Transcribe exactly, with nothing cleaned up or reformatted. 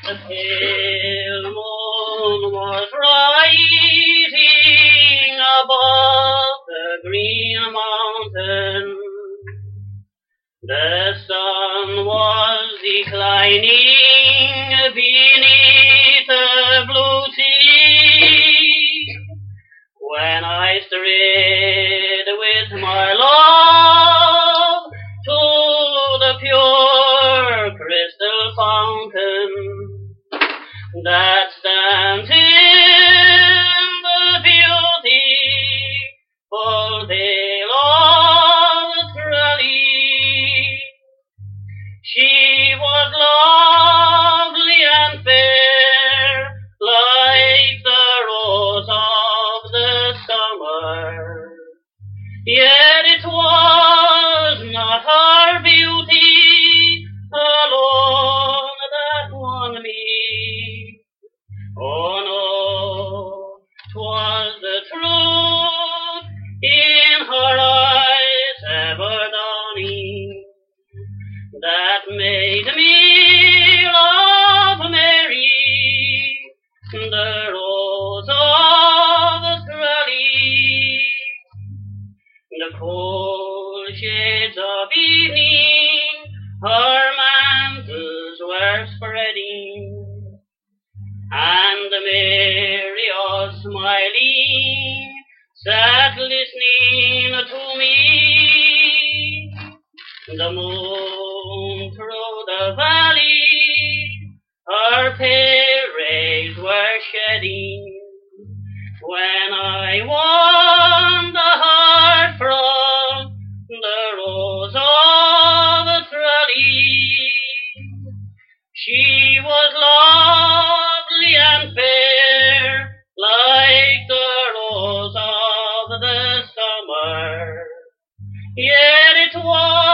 The pale moon was rising above the green mountain. The sun was declining beneath the blue sea, when I strayed with my love to the pure crystal fountain that stands in the beautiful vale of Tralee. She was lovely and fair, like the rose of the summer, yet it was not her beauty alone that won me. Oh no, 'twas the truth in her eyes ever dawning that made me love Mary, the rose of Tralee. The cool shades of evening her mantles were spreading, and Mary, all smiling, sat listening to me. The moon through the valley her pale rays were shedding, when I won the heart from the rose of Tralee. She was lovely and fair, like the rose of the summer, yet it was